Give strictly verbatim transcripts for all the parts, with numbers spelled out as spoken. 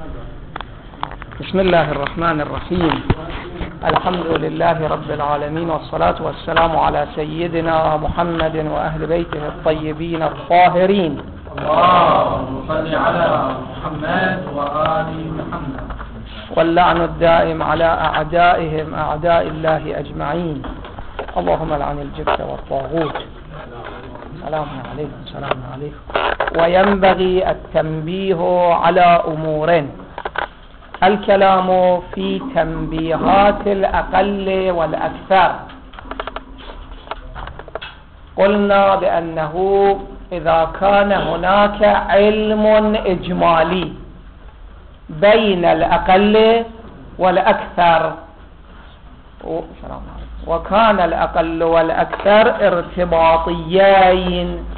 بسم الله الرحمن الرحيم. الحمد لله رب العالمين، والصلاة والسلام على سيدنا محمد وأهل بيته الطيبين الطاهرين. اللهم صل على محمد وآل محمد. واللعن الدائم على أعدائهم أعداء الله أجمعين. اللهم لعن الجبت والطاغوت. سلام عليكم سلام عليكم. وينبغي التنبيه على أمور. الكلام في تنبيهات الأقل والأكثر. قلنا بأنه إذا كان هناك علم إجمالي بين الأقل والأكثر، وكان الأقل والأكثر ارتباطيين،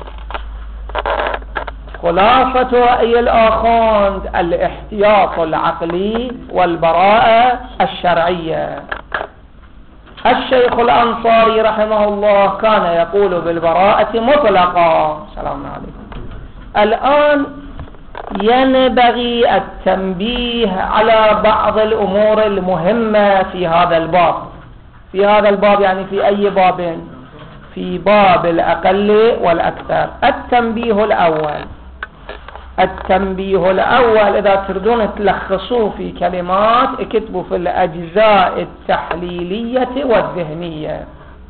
خلاصة رأي الآخوند الاحتياط العقلي والبراءة الشرعية. الشيخ الأنصاري رحمه الله كان يقول بالبراءة مطلقا. سلام عليكم. الآن ينبغي التنبيه على بعض الأمور المهمة في هذا الباب. في هذا الباب يعني في أي باب؟ في باب الأقل والأكثر. التنبيه الأول التنبيه الأول إذا تردون تلخصوه في كلمات اكتبوا في الأجزاء التحليلية والذهنية.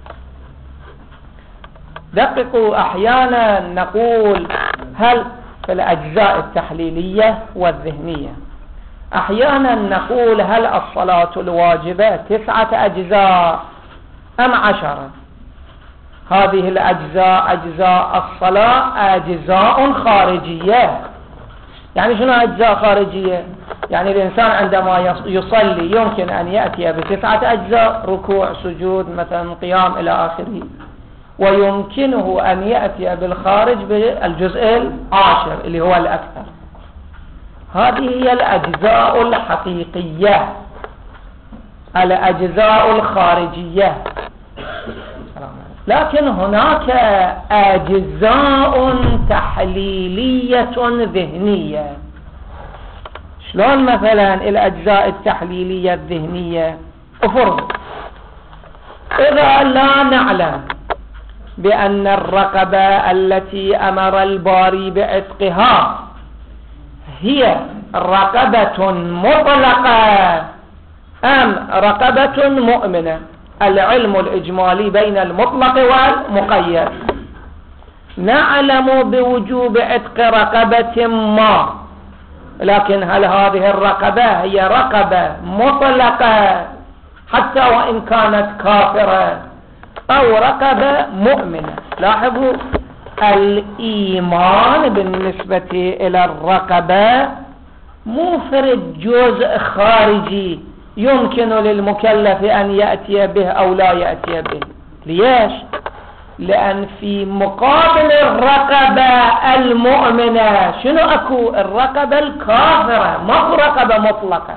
دققوا، أحيانا نقول هل في الأجزاء التحليلية والذهنية، أحيانا نقول هل الصلاة الواجبة تسعة أجزاء أم عشرة؟ هذه الأجزاء أجزاء الصلاة أجزاء خارجية. يعني شنو أجزاء خارجية؟ يعني الإنسان عندما يصلي يمكن أن يأتي بتسعة أجزاء، ركوع سجود مثلا قيام إلى آخره، ويمكنه أن يأتي بالخارج بالجزء العاشر اللي هو الأكثر. هذه هي الأجزاء الحقيقية، الأجزاء الخارجية. لكن هناك أجزاء تحليلية ذهنية. شلون مثلا الأجزاء التحليلية الذهنية؟ افرض إذا لا نعلم بأن الرقبة التي أمر الباري بعتقها هي رقبة مطلقة أم رقبة مؤمنة، العلم الإجمالي بين المطلق والمقيد، نعلم بوجوب عتق رقبة ما، لكن هل هذه الرقبة هي رقبة مطلقة حتى وإن كانت كافرة أو رقبة مؤمنة؟ لاحظوا، الإيمان بالنسبة إلى الرقبة مو فرد جزء خارجي يمكن للمكلف أن يأتي به أو لا يأتي به. ليش؟ لأن في مقابل الرقبة المؤمنة شنو أكو؟ الرقبة الكافرة، ما رقبة مطلقة.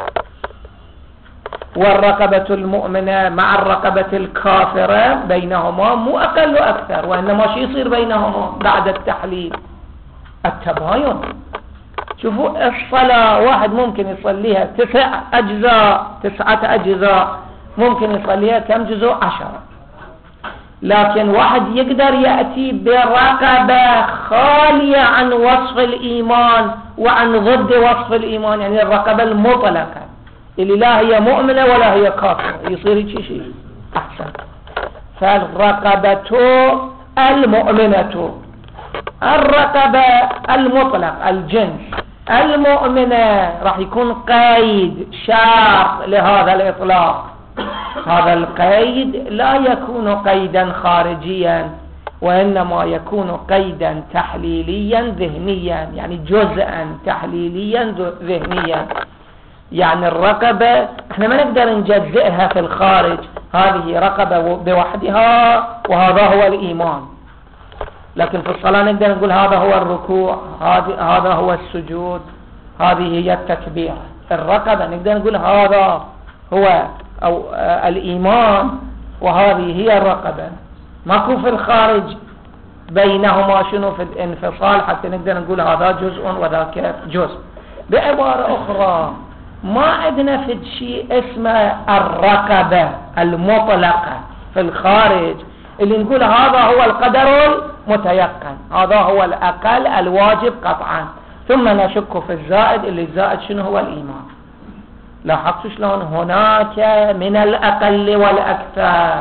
والرقبة المؤمنة مع الرقبة الكافرة بينهما مو أقل وأكثر، وإنما شو يصير بينهما بعد التحليل؟ التباين. شوفوا الصلاة واحد ممكن يصليها تسع أجزاء تسعة أجزاء، ممكن يصليها كم جزء؟ عشرة. لكن واحد يقدر يأتي برقبة خالية عن وصف الإيمان وعن ضد وصف الإيمان، يعني الرقبة المطلقة اللي لا هي مؤمنة ولا هي كافرة، يصير شيء أحسن. فالرقبة المؤمنة، الرقبة المطلق الجنس المؤمنة راح يكون قيد شرط لهذا الإطلاق. هذا القيد لا يكون قيدا خارجيا، وإنما يكون قيدا تحليليا ذهنيا، يعني جزءا تحليليا ذهنيا. يعني الرقبة احنا ما نقدر نجزئها في الخارج، هذه رقبة بوحدها وهذا هو الإيمان. لكن في الصلاة نقدر نقول هذا هو الركوع، هذا هو السجود، هذه هي التكبير. الرقبة نقدر نقول هذا هو أو الإيمان وهذه هي الرقبة. ماكو في الخارج بينهما شنو في الانفصال حتى نقدر نقول هذا جزء وذاك جزء. بعبارة أخرى ما عندنا في شيء اسمه الرقبة المطلقة في الخارج اللي نقول هذا هو القدر المتيقن، هذا هو الأقل الواجب قطعا، ثم نشك في الزائد اللي الزائد شنو هو الإيمان. لاحظتوا شلون هناك من الأقل والأكثر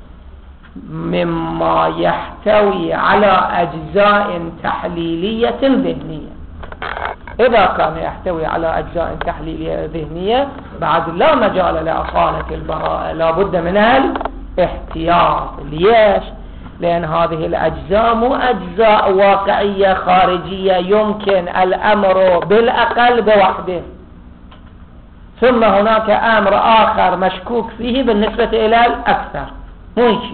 مما يحتوي على أجزاء تحليلية ذهنية. إذا كان يحتوي على أجزاء تحليلية ذهنية بعد لا مجال لأصالة البراءة، لا بد من الاحتياط. ليش؟ لأن هذه الأجزاء مو أجزاء واقعية خارجية يمكن الأمر بالأقل بوحده، ثم هناك أمر آخر مشكوك فيه بالنسبة إلى الأكثر، مو شيء.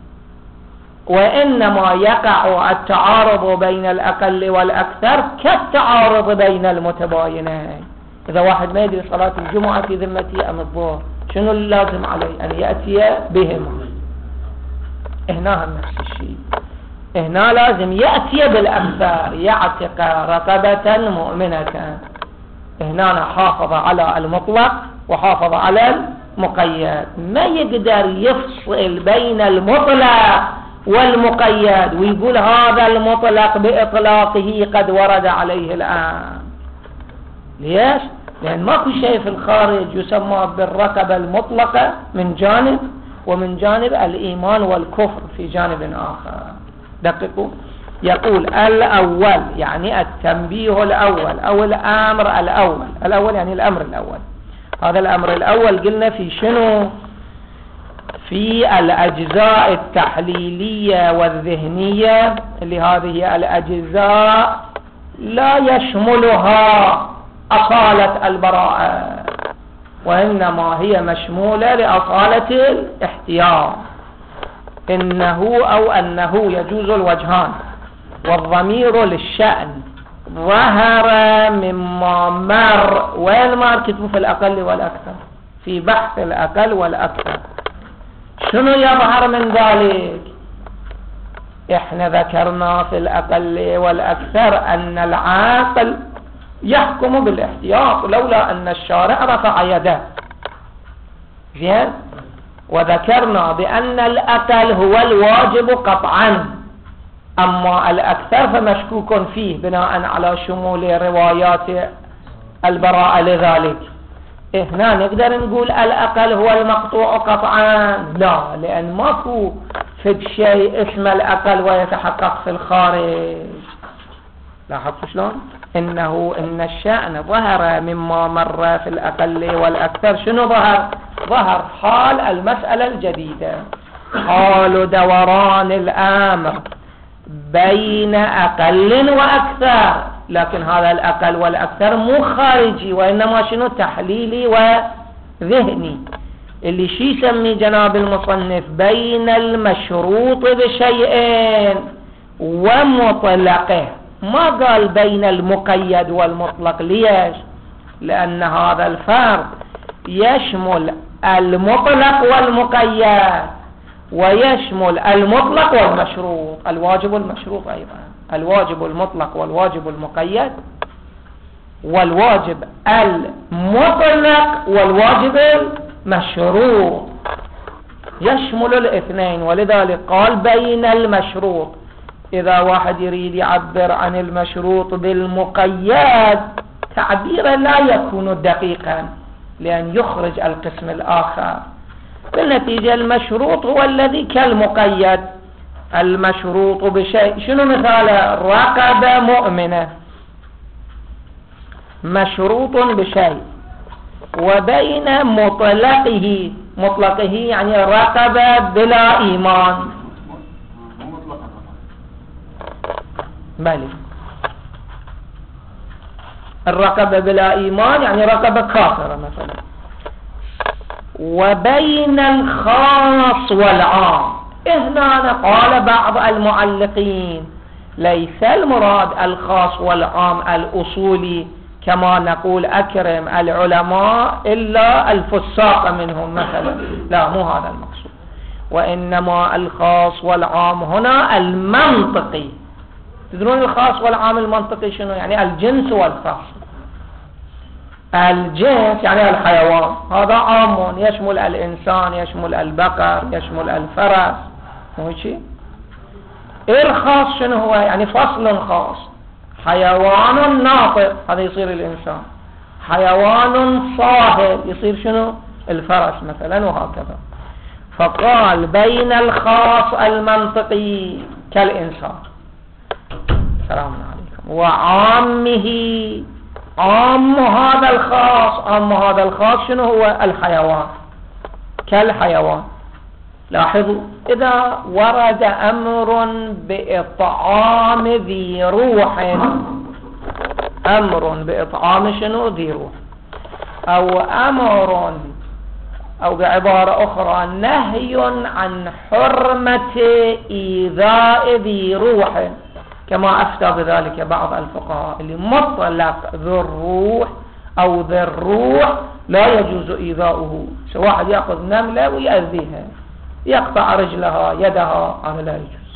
وإنما يقع التعارض بين الأقل والأكثر كالتعارض بين المتباينين. إذا واحد ما يدري صلاة الجمعة في ذمتي أم الظهر، شنو اللازم عليه؟ أن يأتي بهم. هنا نفس الشيء، هنا لازم يأتي بالأكثر، يعتق رقبة مؤمنة. هنا حافظ على المطلق وحافظ على المقيد، ما يقدر يفصل بين المطلق والمقيد ويقول هذا المطلق بإطلاقه قد ورد عليه الآن. ليش؟ لأن ماكو شيء في الخارج يسمى بالرقبة المطلقة من جانب، ومن جانب الإيمان والكفر في جانب آخر. دققوا، يقول الأول يعني التنبيه الأول أو الأمر الأول. الأول يعني الأمر الأول. هذا الأمر الأول قلنا في شنو؟ في الأجزاء التحليلية والذهنية، اللي هذه الأجزاء لا يشملها أصالة البراءة، وإنما هي مشمولة لأصالة الاحتياط. إنه أو أنه يجوز الوجهان، والضمير للشأن ظهر مما مر. وين ما كتبوا في الأقل والأكثر في بحث الأقل والأكثر، شنو يظهر من ذلك؟ احنا ذكرنا في الأقل والأكثر أن العاقل يحكم بالاحتياط لولا أن الشارع رفع يده. زين؟ وذكرنا بأن الأقل هو الواجب قطعا، أما الأكثر فمشكوك فيه بناء على شمول روايات البراءة. لذلك هنا نقدر نقول الأقل هو المقطوع قطعا؟ لا، لأن ماكو في شيء اسمه الأقل ويتحقق في الخارج. لاحظتوا شلون؟ إنه إن الشأن ظهر مما مر في الأقل والأكثر. شنو ظهر؟ ظهر حال المسألة الجديدة، حال دوران الأمر بين أقل وأكثر. لكن هذا الأقل والأكثر مو خارجي، وإنما شنو؟ تحليلي وذهني. اللي شي يسمي جناب المصنف بين المشروط بشيئين ومطلقه، ما قال بين المقيد والمطلق. ليش؟ لأن هذا الفرق يشمل المطلق والمقيد، ويشمل المطلق والمشروط، الواجب والمشروط أيضا، الواجب المطلق والواجب المقيد، والواجب المطلق والواجب المشروط، يشمل الاثنين. ولذلك قال بين المشروط. إذا واحد يريد يعبر عن المشروط بالمقيد تعبيرا لا يكون دقيقا، لأن يخرج القسم الآخر. بالنتيجة المشروط هو الذي كالمقيد. المشروط بشيء، شنو مثاله؟ رقبة مؤمنة مشروط بشيء، وبين مطلقه، مطلقه يعني رقبة بلا إيمان. بلي الرقبة بلا إيمان يعني رقبة كافرة مثلا. وبين الخاص والعام، هنا قال بعض المعلقين ليس المراد الخاص والعام الأصولي كما نقول أكرم العلماء إلا الفساق منهم مثلا، لا، مو هذا المقصود. وإنما الخاص والعام هنا المنطقي. تدرون الخاص والعام المنطقي شنو يعني؟ الجنس والخاص. الجنس يعني الحيوان، هذا عام يشمل الإنسان، يشمل البقر، يشمل الفرس، مو شيء. الخاص شنو هو؟ يعني فصل خاص، حيوان ناطق هذا يصير الإنسان، حيوان صاهر يصير شنو؟ الفرس مثلا، وهكذا. فقال بين الخاص المنطقي كالإنسان، السلام عليكم، وعامه، عام هذا الخاص، عام هذا الخاص شنو هو؟ الحيوان، كالحيوان. لاحظوا إذا ورد أمر بإطعام ذي روح، أمر بإطعام شنو؟ ذي روح، أو أمر، أو بعبارة أخرى نهي عن حرمة إيذاء ذي روح، كما أفتى بذلك بعض الفقهاء اللي مطلق ذو الروح أو ذي الروح لا يجوز إيذاؤه. سواء واحد يأخذ نملة ويأذيها، يقطع رجلها يدها، هذا لا يجوز.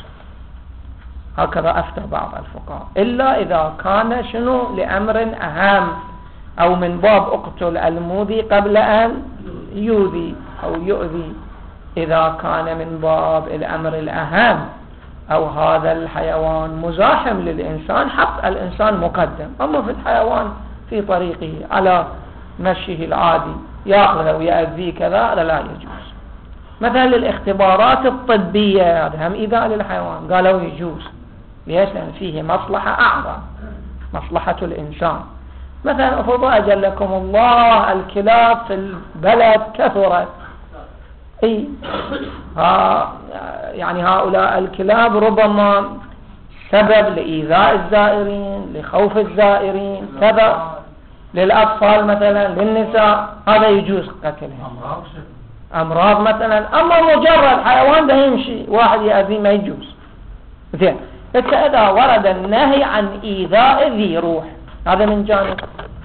هكذا أفتى بعض الفقهاء، إلا إذا كان شنو؟ لأمر أهم، أو من باب اقتل المؤذي قبل أن يؤذي أو يؤذي، إذا كان من باب الأمر الأهم، أو هذا الحيوان مزاحم للإنسان، حق الإنسان مقدم. أما في الحيوان في طريقه على مشيه العادي يأخذه ويأذيه كذا، هذا لا يجوز. مثلا الاختبارات الطبية هذا هم إيذاء للحيوان، قالوا يجوز. ليش؟ لأن فيه مصلحة أعظم، مصلحة الإنسان. مثلا أفضل أجلكم الله الكلاب في البلد كثرت، اي ها يعني هؤلاء الكلاب ربما سبب لإيذاء الزائرين، لخوف الزائرين، كذا، للأطفال مثلا، للنساء، هذا يجوز قتلهم. أمراض مثلا. أما مجرد حيوان ده يمشي واحد يأذيه ما يجوز. زين، إذا ورد النهي عن إيذاء ذي روح، هذا من جانب.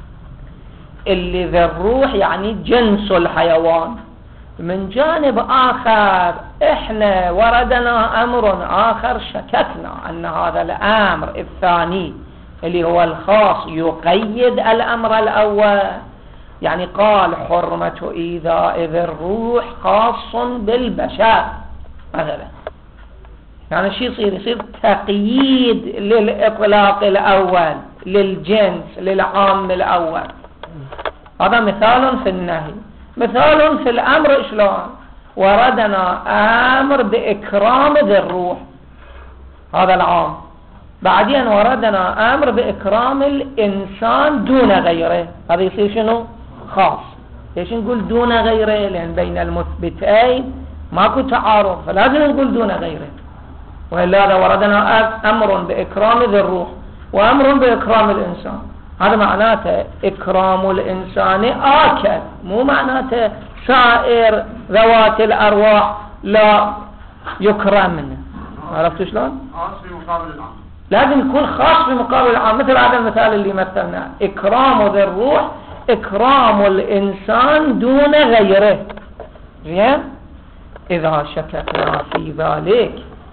اللي ذي الروح يعني جنس الحيوان. من جانب آخر إحنا وردنا أمر آخر شككنا أن هذا الأمر الثاني اللي هو الخاص يقيد الأمر الأول. يعني قال حرمة إيذاء ذي الروح خاص بالبشر مثلا، يعني شيء يصير يصير تقييد للإطلاق الأول، للجنس، للعام الأول. هذا مثال في النهي. مثال في الأمر شلون؟ وردنا أمر بإكرام ذي الروح، هذا العام. بعدين وردنا أمر بإكرام الإنسان دون غيره، هذا يصير شنو؟ خاص. ليش نقول دون غيره؟ لأن بين المثبتين ماكو تعارض، فلازم نقول دون غيره. وإلا وردنا أمر بإكرام ذي الروح وأمر بإكرام الإنسان، هذا معناته إكرام الإنسان آكل، مو معناته سائر ذوات الأرواح لا يكرمن. عرفتوا شلون؟ خاص في مقابل العام، لازم يكون خاص في مقابل العام. مثل هذا المثال اللي مثلنا، إكرام ذي الروح إكرام الإنسان دون غيره. زين، إذا شككنا في ذلك،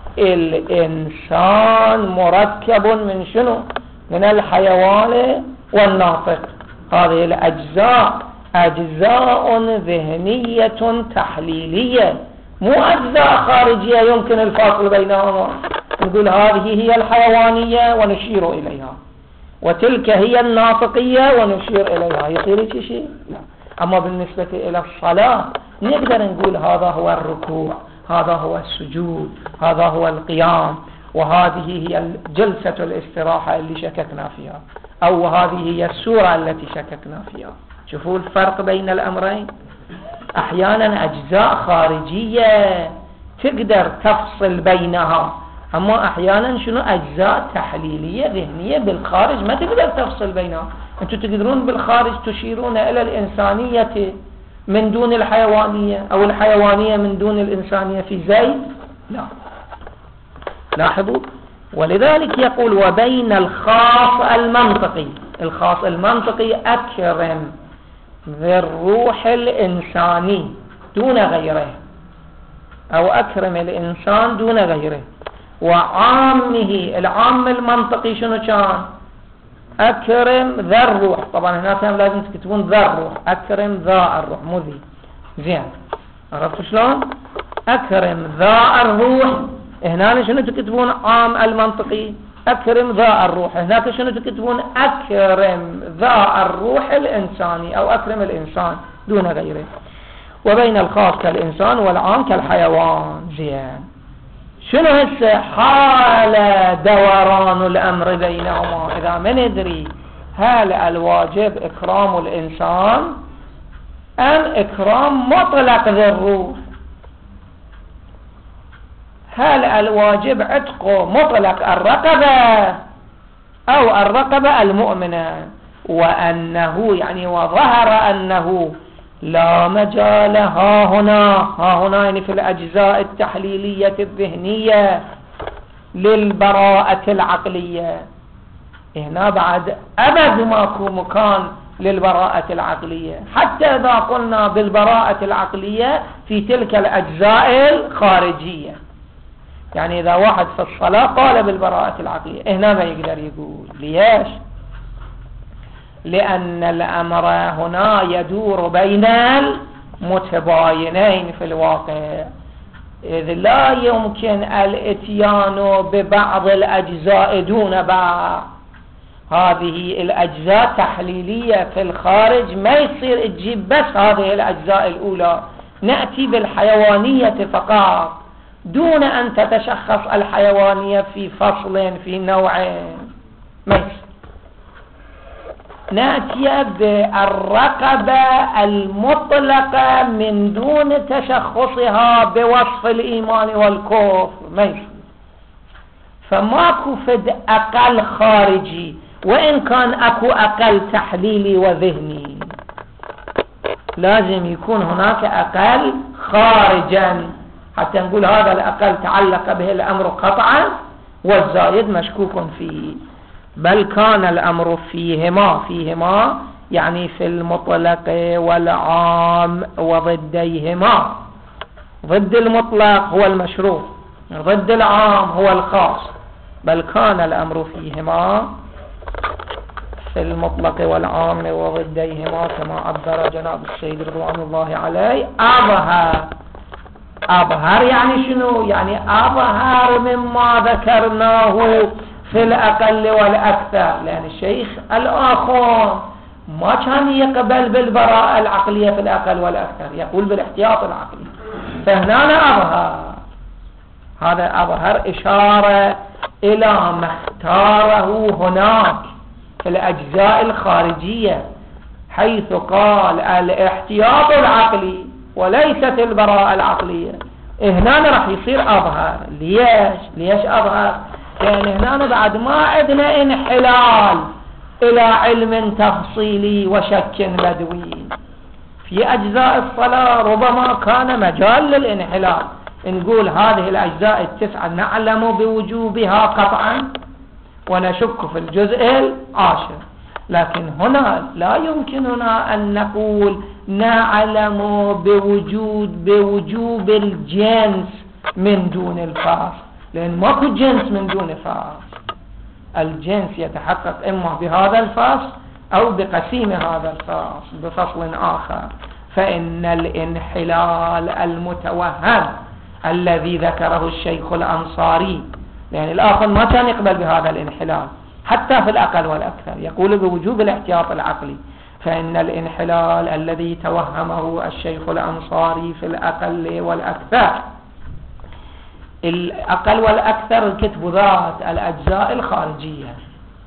الإنسان مركب من شنو؟ من الحيوان والناطق. هذه الأجزاء أجزاء ذهنية تحليلية، مو أجزاء خارجية يمكن الفاصل بينهما. نقول هذه هي الحيوانية ونشير إليها، وتلك هي الناطقية ونشير إليها، يصير شيء؟ لا. أما بالنسبة إلى الصلاة نقدر نقول هذا هو الركوع، هذا هو السجود، هذا هو القيام، وهذه هي جلسة الاستراحة اللي شككنا فيها، أو هذه هي السورة التي شككنا فيها. شوفوا الفرق بين الأمرين. أحيانا أجزاء خارجية تقدر تفصل بينها، أما أحيانا شنو؟ أجزاء تحليلية ذهنية بالخارج ما تقدر تفصل بينها. أنتم تقدرون بالخارج تشيرون إلى الإنسانية من دون الحيوانية، أو الحيوانية من دون الإنسانية في زيد؟ لا. لاحظوا، ولذلك يقول وبين الخاص المنطقي. الخاص المنطقي أكرم ذي الروح الإنساني دون غيره، أو أكرم الإنسان دون غيره. وعامه، العام المنطقي شنو كان؟ أكرم ذا الروح. طبعا هنا هم لازم تكتبون ذا الروح، أكرم ذا الروح مو ذي. زين عرفت شلون؟ أكرم ذا الروح. هنا شنو تكتبون؟ عام المنطقي أكرم ذا الروح. هناك شنو تكتبون؟ أكرم ذا الروح الإنساني أو أكرم الإنسان دون غيره. وبين الخاص كالإنسان والعام كالحيوان. زين شنو هسه حال دوران الأمر بينهما؟ إذا ما ندري هل الواجب إكرام الإنسان أم إكرام مطلق ذي الروح؟ هل الواجب عتق مطلق الرقبة أو الرقبة المؤمنة؟ وأنه يعني وظهر أنه لا مجال ها هنا ها هنا يعني في الأجزاء التحليلية الذهنية للبراءة العقلية. هنا بعد أبد ماكو مكان للبراءة العقلية، حتى إذا قلنا بالبراءة العقلية في تلك الأجزاء الخارجية. يعني إذا واحد في الصلاة قال بالبراءة العقلية، هنا ما يقدر يقول. ليش؟ لأن الأمر هنا يدور بين المتباينين في الواقع، إذ لا يمكن الاتيان ببعض الأجزاء دون بعض. هذه الأجزاء تحليلية في الخارج، ما يصير تجيب بس هذه الأجزاء الأولى، نأتي بالحيوانية فقط دون أن تتشخص الحيوانية في فصل في نوعين. ما يصير. نأتي بالرقبة المطلقة من دون تشخصها بوصف الإيمان والكفر. ما يصير. فماكو فد أقل خارجي، وإن كان أكو أقل تحليلي وذهني، لازم يكون هناك أقل خارجا حتى نقول هذا الأقل تعلق به الأمر قطعا والزائد مشكوك فيه. بل كان الأمر فيهما فيهما يعني في المطلق والعام وضديهما. ضد المطلق هو المشروط، ضد العام هو الخاص. بل كان الأمر فيهما في المطلق والعام وضديهما كما عبر جناب السيد رضوان الله عليه. أظهر أظهر يعني شنو؟ يعني أظهر مما ذكرناه في الأقل والأكثر، لأن الشيخ الآخر ما كان يقبل بالبراءة العقلية في الأقل والأكثر، يقول بالاحتياط العقلي. فهنا أظهر، هذا أظهر إشارة إلى ما اختاره هناك في الأجزاء الخارجية، حيث قال الاحتياط العقلي وليست البراءة العقلية. هنا راح يصير أظهر. ليش؟ ليش أظهر؟ لأن هنا بعد ما عندنا انحلال إلى علم تفصيلي وشك بدوي. في أجزاء الصلاة ربما كان مجال للانحلال، نقول هذه الأجزاء التسعة نعلم بوجوبها قطعا ونشك في الجزء العاشر، لكن هنا لا يمكننا أن نقول نعلم بوجود بوجوب الجنس من دون الفاصل، لأن ماكو جنس من دون فاصل. الجنس يتحقق إما بهذا الفاصل أو بقسيم هذا الفاصل بفصل آخر. فإن الانحلال المتوهم الذي ذكره الشيخ الأنصاري، لأن الآخر ما كان يقبل بهذا الانحلال حتى في الأقل والأكثر، يقول بوجوب الاحتياط العقلي. فإن الانحلال الذي توهمه الشيخ الأنصاري في الأقل والأكثر، الأقل والأكثر الكتب ذات الأجزاء الخارجية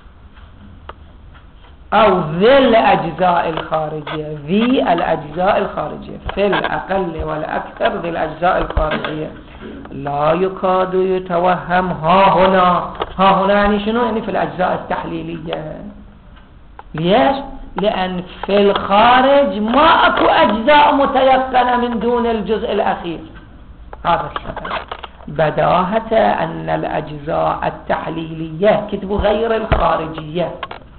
أو ذي الأجزاء الخارجية، ذي الأجزاء الخارجية في الأقل والأكثر ذي الأجزاء الخارجية، لا يكاد يتوهم ها هنا. ها هنا يعني شنو؟ يعني في الأجزاء التحليلية. ليش؟ لأن في الخارج ما أكو أجزاء متيقنة من دون الجزء الأخير. هذا السبب. بداهة أن الأجزاء التحليلية كتب غير الخارجية،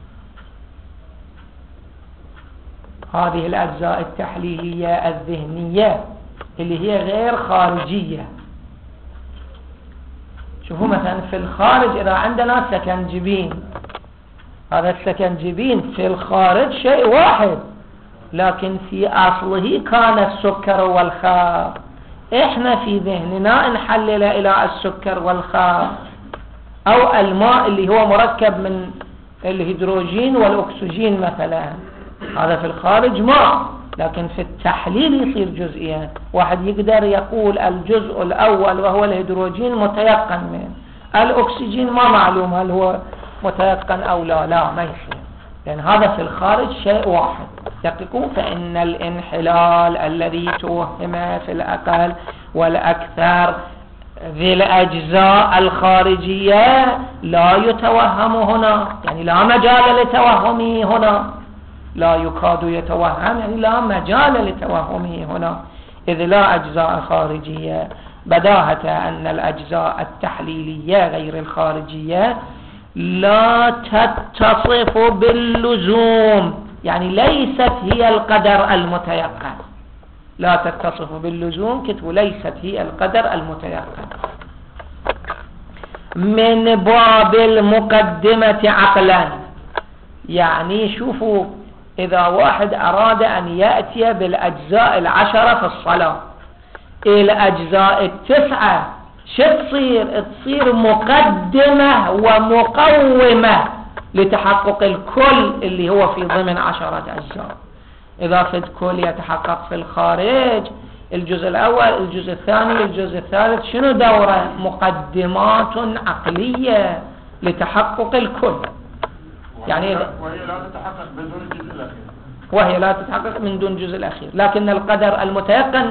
هذه الأجزاء التحليلية الذهنية اللي هي غير خارجية. شوفوا مثلا في الخارج إذا عندنا سكنجبين هذا السكنجبين في الخارج شيء واحد، لكن في أصله كان السكر والخمر. إحنا في ذهننا نحلل إلى السكر والخمر أو الماء اللي هو مركب من الهيدروجين والأكسجين مثلا، هذا في الخارج ماء، لكن في التحليل يصير جزئيا. واحد يقدر يقول الجزء الأول وهو الهيدروجين متيقن منه، الأكسجين ما معلوم هل هو متيقن أو لا، لا ما يصير، لأن هذا في الخارج شيء واحد. يقول فإن الانحلال الذي توهم في الأقل والأكثر ذي الأجزاء الخارجية لا يتوهم هنا، يعني لا مجال لتوهمه هنا، لا يكاد يتوهم يعني لا مجال لتوهمه هنا، إذ لا أجزاء خارجية، بداهة أن الأجزاء التحليلية غير الخارجية لا تتصف باللزوم، يعني ليست هي القدر المتيقن، لا تتصف باللزوم كتب ليست هي القدر المتيقن. من باب المقدمة عقلا، يعني شوفوا إذا واحد أراد أن يأتي بالأجزاء العشرة في الصلاة، الأجزاء التسعة شو تصير؟ تصير مقدمة ومقومة لتحقق الكل اللي هو في ضمن عشرة أجزاء. إذا في الكل يتحقق في الخارج، الجزء الأول الجزء الثاني الجزء الثالث شنو دوره؟ مقدمات عقلية لتحقق الكل، يعني وهي لا تتحقق بدون الجزء الأخير، وهي لا تتحقق من دون الجزء الأخير، لكن القدر المتيقن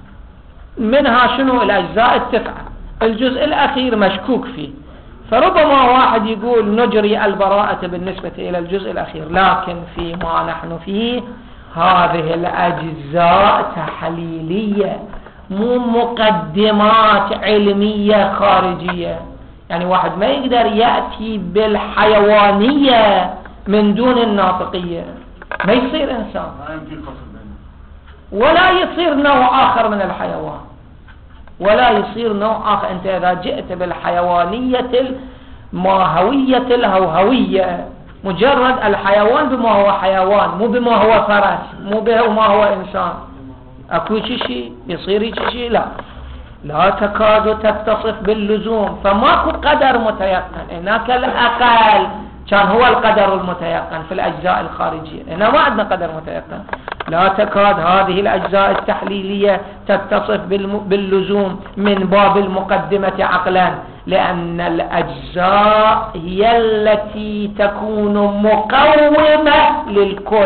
منها شنو؟ الأجزاء التسعة، الجزء الأخير مشكوك فيه، فربما واحد يقول نجري البراءة بالنسبة إلى الجزء الأخير، لكن فيما نحن فيه هذه الأجزاء تحليلية مو مقدمات علمية خارجية. يعني واحد ما يقدر يأتي بالحيوانية من دون الناطقية، ما يصير إنسان، ما يمكن فصل بينه، ولا يصير نوع آخر من الحيوان، ولا يصير نوع آخر. أنت إذا جئت بالحيوانية الماهوية الهوهوية، مجرد الحيوان بما هو حيوان، مو بما هو فرس، مو بما هو إنسان، أكو شيء يصير شيء، لا لا تكاد تتصف باللزوم، فماكو قدر متيقن. هناك الأقل كان هو القدر المتيقن في الأجزاء الخارجية، هنا ما عندنا قدر متيقن. لا تكاد هذه الأجزاء التحليلية تتصف باللزوم من باب المقدمة عقلا، لأن الأجزاء هي التي تكون مقومة للكل،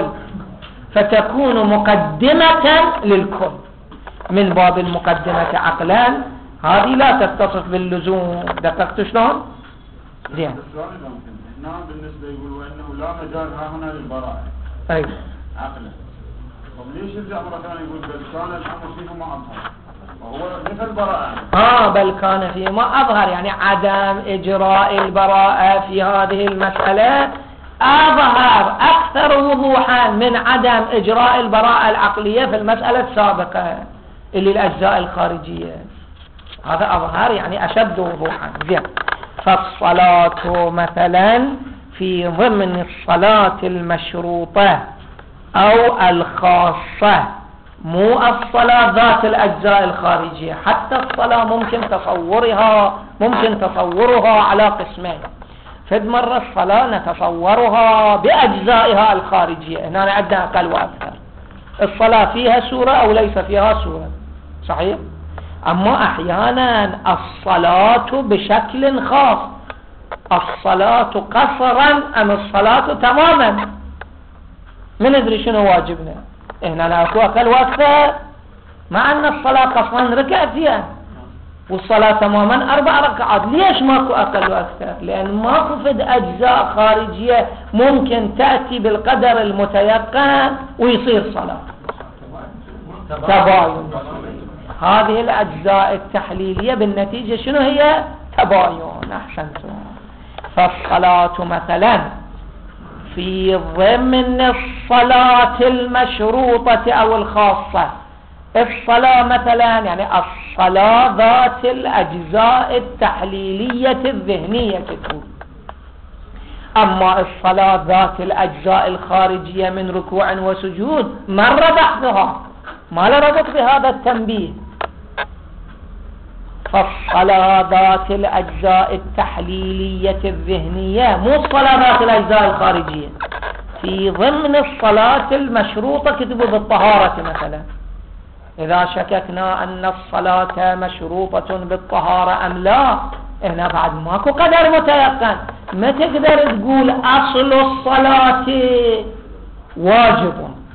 فتكون مقدمة للكل من باب المقدمة عقلا، هذه لا تتصف باللزوم. دققت شلون؟ زين. السؤال إذا ممكن هنا بالنسبة يقول وإنه لا مجال ها هنا للبراءة، أيوة عقلا، طب ليش يرجع مرة ثانية يقول بل كان الأمر فيه ما أظهر، وهو مثل البراءة؟ آه بل كان فيه ما أظهر، يعني عدم إجراء البراءة في هذه المسألة أظهر أكثر وضوحا من عدم إجراء البراءة العقلية في المسألة السابقة اللي الأجزاء الخارجية، هذا أظهر يعني أشد وضوحا. زين. فالصلاة مثلا في ضمن الصلاة المشروطة أو الخاصة، مو الصلاة ذات الأجزاء الخارجية، حتى الصلاة ممكن تصورها ممكن تصورها على قسمين. فد مرة الصلاة نتصورها بأجزائها الخارجية، هنا عندنا أقل وأكثر، الصلاة فيها سورة أو ليس فيها سورة، صحيح؟ أما أحيانا الصلاة بشكل خاص، الصلاة قصرا أم الصلاة تماما، من ندري شنو واجبنا. هنا ناكو أقل وأكثر، مع أن الصلاة قصرا ركعتين والصلاة تماما أربع ركعات. ليش ماكو أقل وأكثر؟ لأن ماكو فد أجزاء خارجية ممكن تأتي بالقدر المتيقن ويصير صلاة تباين. هذه الأجزاء التحليلية بالنتيجة شنو هي؟ تباين. أحسنتم. فالصلاة مثلا في ضمن الصلاة المشروطة أو الخاصة، الصلاة مثلا يعني الصلاة ذات الأجزاء التحليلية الذهنية تقول أما الصلاة ذات الأجزاء الخارجية من ركوع وسجود مر بحثها، ما له ربط بهذا التنبيه. فالصلاة ذات الأجزاء التحليلية الذهنية، مو الصلاة ذات الأجزاء الخارجية. في ضمن الصلاة المشروطة كتبوا بالطهارة مثلا، إذا شككنا أن الصلاة مشروطة بالطهارة أم لا، هنا بعد ماكو قدر متيقن. ما تقدر تقول أصل الصلاة واجب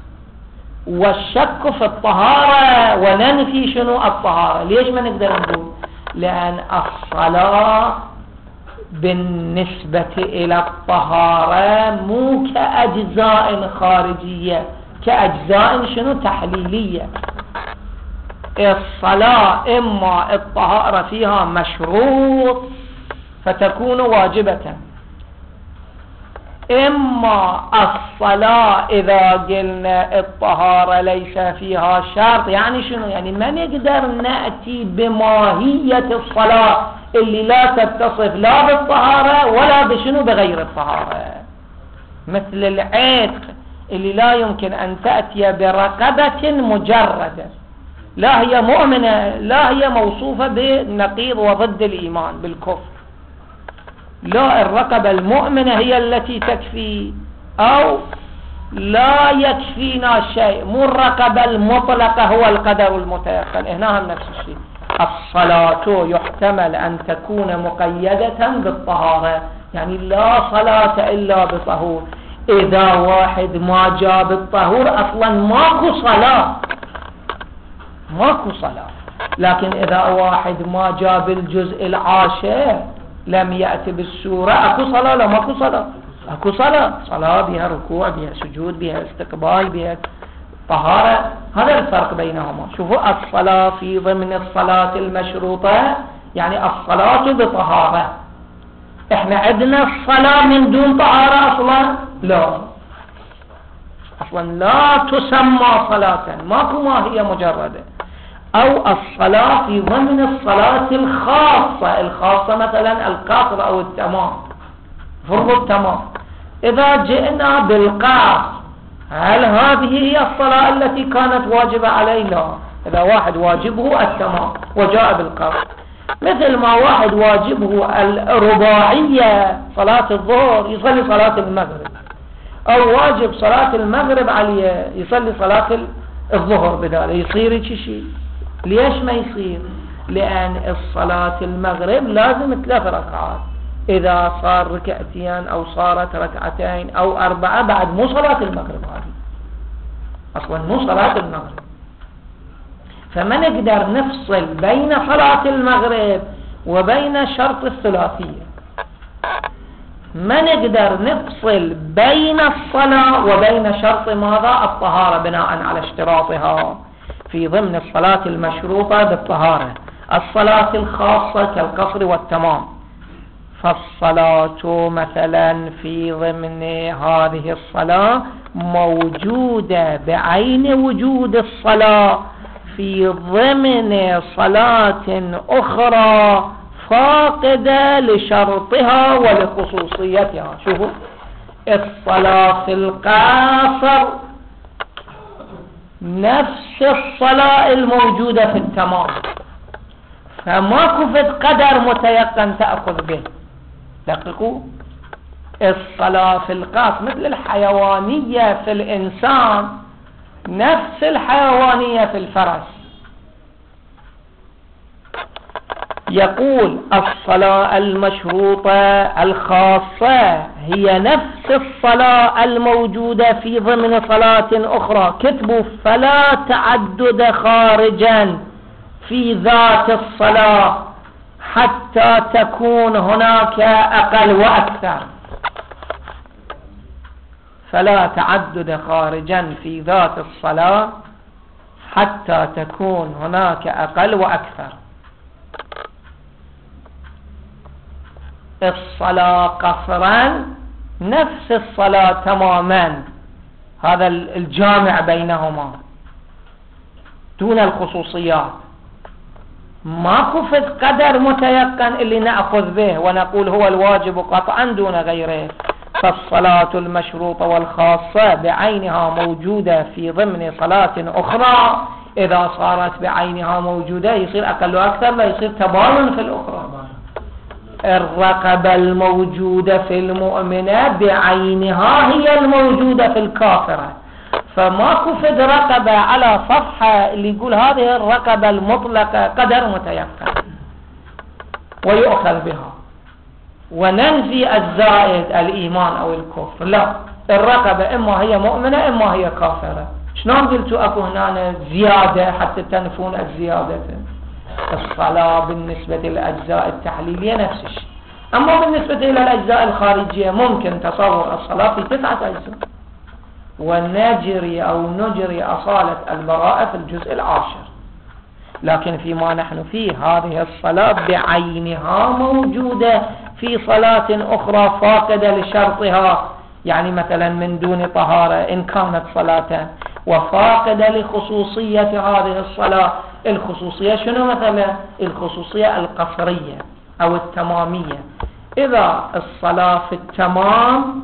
والشك في الطهارة وننفي شنو الطهارة. ليش ما نقدر نقول؟ لأن الصلاة بالنسبة إلى الطهارة مو كأجزاء خارجية، كأجزاء شنو تحليلية. الصلاة إما الطهارة فيها مشروط فتكون واجبة، إما الصلاة إذا قلنا الطهارة ليس فيها شرط. يعني شنو؟ يعني ما نقدر نأتي بماهية الصلاة اللي لا تتصف لا بالطهارة ولا بشنو بغير الطهارة، مثل العتق اللي لا يمكن أن تأتي برقبة مجردة، لا هي مؤمنة لا هي موصوفة بالنقيض وضد الإيمان بالكفر. لا، الرقبة المؤمنة هي التي تكفي، أو لا يكفينا شيء. مو الرقبة المطلقة هو القدر المتيقن. هنا هم نفس الشيء. الصلاة يحتمل أن تكون مقيدة بالطهارة، يعني لا صلاة إلا بطهور. إذا واحد ما جاب الطهور أصلا ماكو صلاة، ماكو صلاة. لكن إذا واحد ما جاب الجزء العاشر لم يأتي بالسورة، أكو صلاة؟ لا ماكو صلاة. أكو صلاة، صلاة بها ركوع بها سجود بها استقبال بها طهارة. هذا الفرق بينهما. شوفوا، الصلاة في ضمن الصلاة المشروطة يعني الصلاة بطهارة. احنا عندنا الصلاة من دون طهارة أصلا؟ لا، أصلا لا تسمى صلاة، ماكو ما هي مجردة. أو الصلاة في ضمن الصلاة الخاصة. الخاصة مثلا القصر أو التمام، فرض التمام. إذا جئنا بالقصر هل هذه هي الصلاة التي كانت واجبة عليه؟ لا. إذا واحد واجبه التمام وجاء بالقصر، مثل ما واحد واجبه الرباعية صلاة الظهر يصلي صلاة المغرب، أو واجب صلاة المغرب عليه يصلي صلاة الظهر بداله، يصير شيء. ليش ما يصير؟ لأن الصلاة المغرب لازم ثلاث ركعات. إذا صار ركعتين أو صارت ركعتين أو أربعة بعد مو صلاة المغرب، هذه أصلا مو صلاة المغرب. فما نقدر نفصل بين صلاة المغرب وبين شرط الثلاثية. ما نقدر نفصل بين الصلاة وبين شرط ماذا؟ الطهارة، بناء على اشتراطها في ضمن الصلاة المشروطة بالطهارة. الصلاة الخاصة كالقصر والتمام. فالصلاة مثلا في ضمن هذه الصلاة موجودة بعين وجود الصلاة في ضمن صلاة أخرى فاقدة لشرطها ولخصوصيتها. شوفوا، الصلاة في القصر نفس الصلاة الموجودة في التمام، فماكو في قدر متيقن تأخذ به. دققوا، الصلاة في القصر مثل الحيوانية في الإنسان نفس الحيوانية في الفرس. يقول الصلاة المشروطة الخاصة هي نفس الصلاة الموجودة في ضمن صلاة أخرى. كتبوا فلا تعدد خارجا في ذات الصلاة حتى تكون هناك أقل وأكثر. فلا تعدد خارجا في ذات الصلاة حتى تكون هناك أقل وأكثر. الصلاة قصرا نفس الصلاة تماما، هذا الجامع بينهما دون الخصوصيات. ماكو في قدر متيقن اللي نأخذ به ونقول هو الواجب قطعا دون غيره. فالصلاة المشروطة والخاصة بعينها موجودة في ضمن صلاة أخرى إذا صارت بعينها موجودة يصير أقل وأكثر، لا يصير تباين في الأخرى. الرقبة الموجودة في المؤمنة بعينها هي الموجودة في الكافرة، فما كفد رقبة على صفحة اللي يقول هذه الرقبة المطلقة قدر متيقن ويؤخذ بها، وننفي الزائد الإيمان أو الكفر. لا، الرقبة إما هي مؤمنة إما هي كافرة. شلون قلتوا أكو هنا زيادة حتى تنفون الزيادة؟ الصلاة بالنسبة للأجزاء التحليلية نفس الشيء، أما بالنسبة إلى الأجزاء الخارجية ممكن تصور الصلاة في تسعة أجزاء، ونجري أو نجري أصالة البراءة في الجزء العاشر. لكن فيما نحن فيه هذه الصلاة بعينها موجودة في صلاة أخرى فاقدة لشرطها، يعني مثلا من دون طهارة إن كانت صلاة، وفاقدة لخصوصية هذه الصلاة. الخصوصية شنو مثلا؟ الخصوصية القصرية أو التمامية. إذا الصلاة في التمام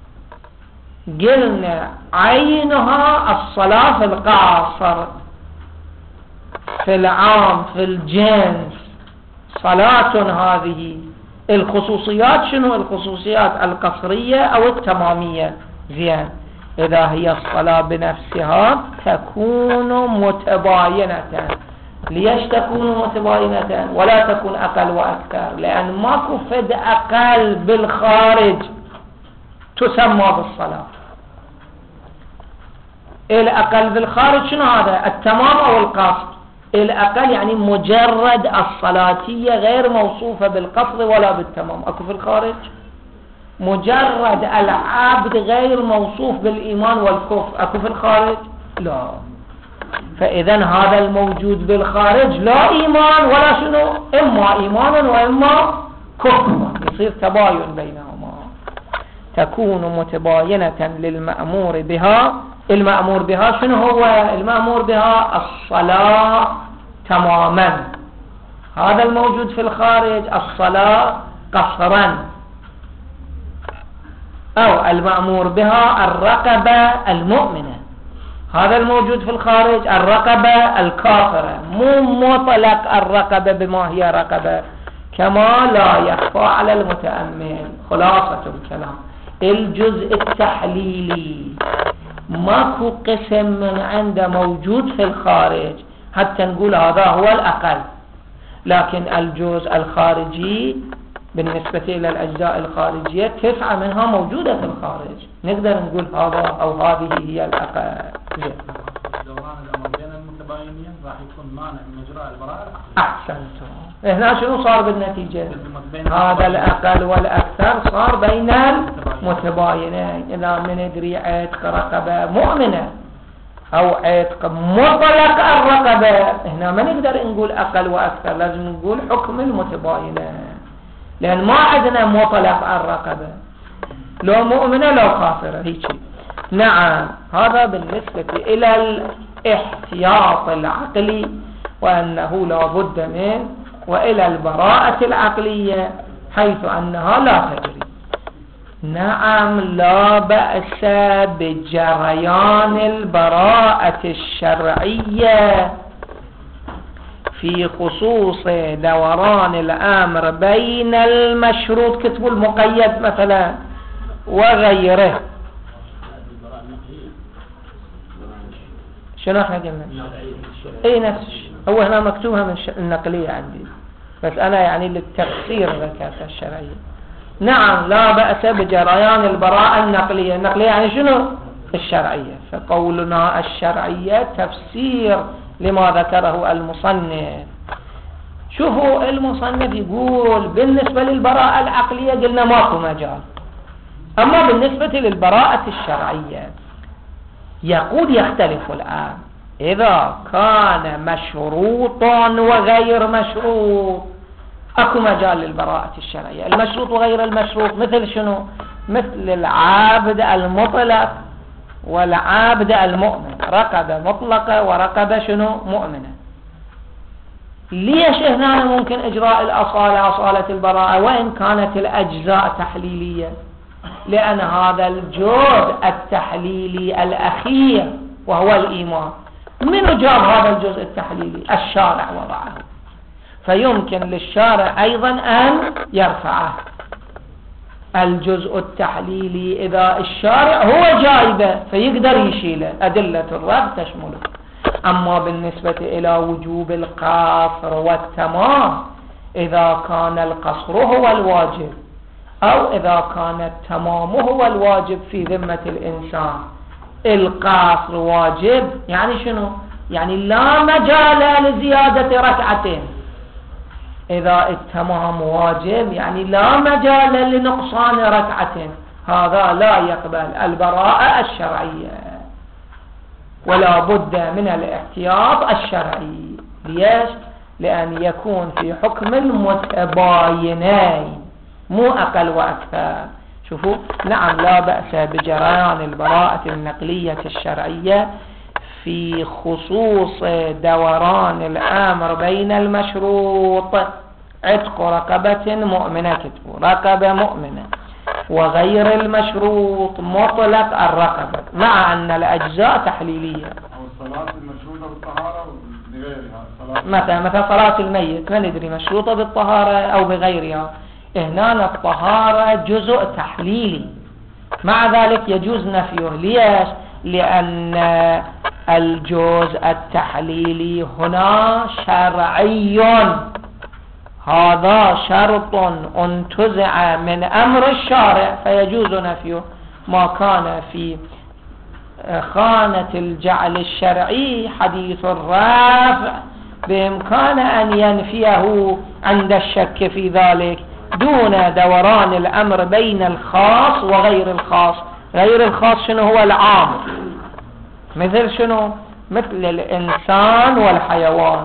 قلنا عينها الصلاة في القاصر، في العام في الجنس صلاة. هذه الخصوصيات شنو؟ الخصوصيات القصرية أو التمامية. زين، إذا هي الصلاة بنفسها تكون متباينة. ليش تكون متباينة ولا تكون أقل وأكثر؟ لأن ماكو فد أقل بالخارج تسمى بالصلاة. الأقل بالخارج شنو هذا؟ التمام أو القصر. الأقل يعني مجرد الصلاتية غير موصوفة بالقصر ولا بالتمام. أكو في الخارج مجرد العبد غير موصوف بالإيمان والكفر. أكو في الخارج؟ لا. فإذا هذا الموجود بالخارج لا إيمان ولا شنو، إما إيمان وإما كفر، يصير تباين بينهما. تكون متباينة للمأمور بها. المأمور بها شنو هو؟ المأمور بها الصلاة تماما. هذا الموجود في الخارج الصلاة قصرا. أو المأمور بها الرقبة المؤمنة. هذا الموجود في الخارج الرقبة الكافرة. مو مطلق الرقبة بما هي رقبة، كما لا يخفى على المتأمل. خلاصة الكلام، الجزء التحليلي ماكو قسم من عنده موجود في الخارج حتى نقول هذا هو الأقل، لكن الجزء الخارجي بالنسبة إلى الأجزاء الخارجية تسعة منها موجودة في الخارج، نقدر نقول هذا أو هذه هي الأقل. دوران الأمر بين المتباينين راح يكون مانع من إجراء البراءة. أحسنتم. هنا شنو صار بالنتيجة؟ هذا الأقل والأكثر صار بين المتباينين. إذا من ندري عتق رقبة مؤمنة أو عتق مطلق الرقبة، هنا ما نقدر نقول أقل وأكثر، لازم نقول حكم المتباينين، لأن ما عندنا مطلق الرقبة، لو مؤمنة لو كافرة هيك. نعم، هذا بالنسبة إلى الاحتياط العقلي وأنه لا بد منه، وإلى البراءة العقلية حيث أنها لا تجري. نعم، لا بأس بجريان البراءة الشرعية في خصوص دوران الأمر بين المشروط، كتب المقيد مثلا، وغيره. شنو احنا قلنا؟ اي نفس الشيء، هو هنا مكتوبها من النقلية عندي، بس انا يعني للتفسير ذكرتها الشرعية. نعم، لا بأس بجريان البراءة النقلية. النقلية يعني شنو؟ الشرعية. فقولنا الشرعية تفسير لما ذكره المصنف. شوفوا المصنف يقول بالنسبة للبراءة العقلية قلنا ماكو مجال، أما بالنسبة للبراءة الشرعية يقول يختلف الآن. إذا كان مشروطا وغير مشروط أكو مجال للبراءة الشرعية. المشروط وغير المشروط مثل شنو؟ مثل العابد المطلق والعابد المؤمن، رقبة مطلقة ورقبة شنو؟ مؤمنة. ليش هنا ممكن إجراء الأصالة أصالة البراءة وإن كانت الأجزاء تحليلية؟ لأن هذا الجزء التحليلي الأخير وهو الإيمان، من جاب هذا الجزء التحليلي؟ الشارع وضعه، فيمكن للشارع أيضا أن يرفعه. الجزء التحليلي إذا الشارع هو جايبه فيقدر يشيله، أدلة الرفع تشمله. أما بالنسبة إلى وجوب القصر والتمام، إذا كان القصر هو الواجب أو إذا كان التمام هو الواجب في ذمة الإنسان، القصر واجب يعني شنو؟ يعني لا مجال لزيادة ركعتين. إذا التمام واجب يعني لا مجال لنقصان ركعتين، هذا لا يقبل البراءة الشرعية، ولا بد من الاحتياط الشرعي. ليش؟ لأن يكون في حكم المتباينين مو أقل وأكثر. شوفوا، نعم لا بأس بجريان البراءة النقلية الشرعية في خصوص دوران الأمر بين المشروط، عتق رقبة مؤمنة، كتبوا رقبة مؤمنة، وغير المشروط مطلق الرقبة، مع أن الأجزاء تحليلية. أو الصلاة المشروطة بالطهارة بغيرها، مثلا مثلا صلاة الميت ما ندري مشروطة بالطهارة أو بغيرها، هنا الطهارة جزء تحليلي، مع ذلك يجوز نفيه. ليش؟ لأن الجزء التحليلي هنا شرعي، هذا شرط انتزع من أمر الشارع فيجوز نفيه. ما كان في خانة الجعل الشرعي حديث الرافع بإمكان أن ينفيه عند الشك في ذلك، دون دوران الأمر بين الخاص وغير الخاص. غير الخاص شنو هو؟ العام، مثل شنو؟ مثل الإنسان والحيوان.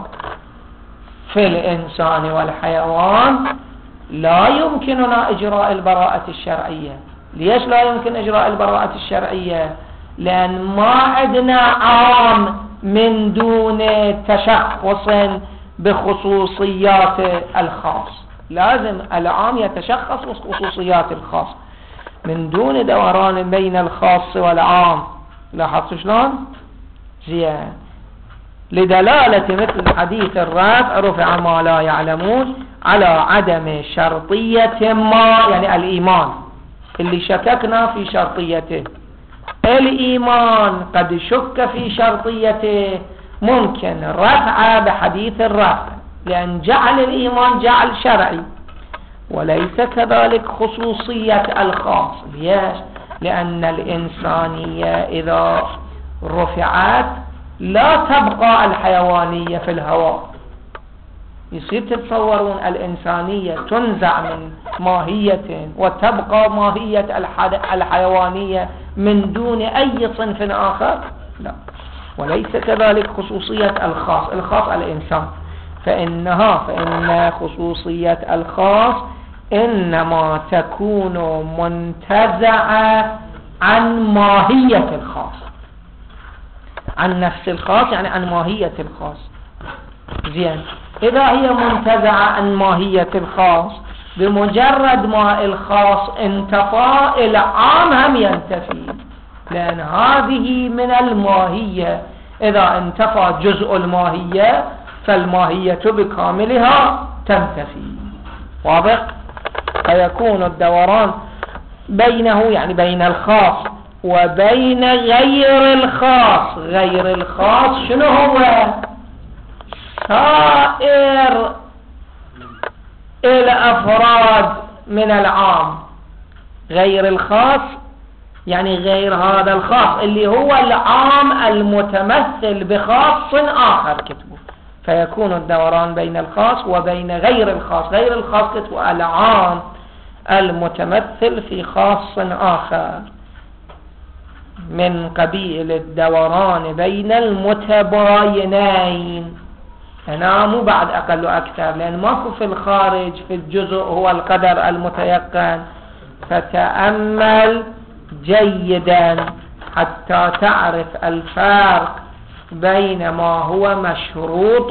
في الإنسان والحيوان لا يمكننا إجراء البراءة الشرعية. ليش لا يمكن إجراء البراءة الشرعية؟ لأن ما عندنا عام من دون تشخص بخصوصيات الخاص، لازم العام يتشخص بخصوصيات الخاص من دون دوران بين الخاص والعام. لاحظتوا شلون؟ زين. لدلالة مثل حديث الرافع رفع ما لا يعلمون على عدم شرطية ما، يعني الإيمان اللي شككنا في شرطيته، الإيمان قد شك في شرطيته، ممكن رفع بحديث الرافع، لأن جعل الإيمان جعل شرعي، وليس كذلك خصوصية الخاص. ليش؟ لأن الإنسانية إذا رفعت لا تبقى الحيوانية في الهواء. يصير تتصورون الإنسانية تنزع من ماهية وتبقى ماهية الحيوانية من دون أي صنف آخر؟ لا، وليس كذلك خصوصية الخاص. الخاص الإنسان، فإنها فإن خصوصية الخاص إنما تكون منتزعة عن ماهية الخاص، عن نفس الخاص، يعني عن ماهية الخاص. زين، إذا هي منتزعة عن ماهية الخاص، بمجرد ما الخاص انتفى العام هم ينتفي، لأن هذه من الماهية. إذا انتفى جزء الماهية فالماهية بكاملها تنتفي. واضح؟ فيكون الدوران بينه، يعني بين الخاص وبين غير الخاص. غير الخاص شنو هو؟ سائر الأفراد من العام. غير الخاص يعني غير هذا الخاص اللي هو العام المتمثل بخاص آخر، كتبه. فيكون الدوران بين الخاص وبين غير الخاص. غير الخاص كتبه العام المتمثل في خاص آخر، من قبيل الدوران بين المتباينين. هنا مو بعد أقل وأكثر، لأن ماكو في الخارج في الجزء هو القدر المتيقن. فتأمل جيدا حتى تعرف الفرق بين ما هو مشروط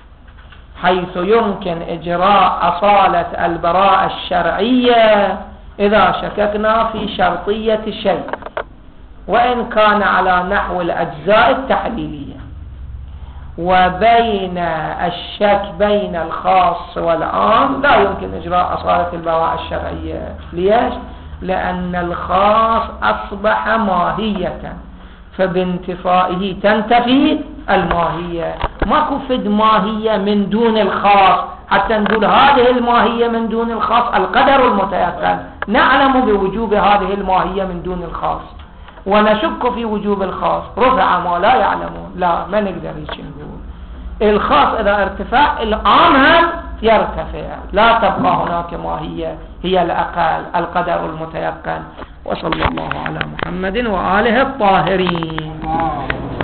حيث يمكن إجراء أصالة البراءة الشرعية إذا شككنا في شرطية الشيء وإن كان على نحو الأجزاء التحليلية، وبين الشك بين الخاص والعام لا يمكن إجراء أصالة البراءة الشرعية. ليش؟ لأن الخاص أصبح ماهية، فبانتفائه تنتفي الماهية. ماكو فد ماهية من دون الخاص حتى نقول هذه الماهية من دون الخاص. القدر المتيقن نعلم بوجوب هذه الماهية من دون الخاص ونشك في وجوب الخاص، رفع ما لا يعلمون. لا، ما نقدر هيك نقول. الخاص إذا ارتفاع العام هم يرتفع، لا تبقى هناك ماهية هي الأقل، القدر المتيقن. وصلى الله على محمد وآله الطاهرين.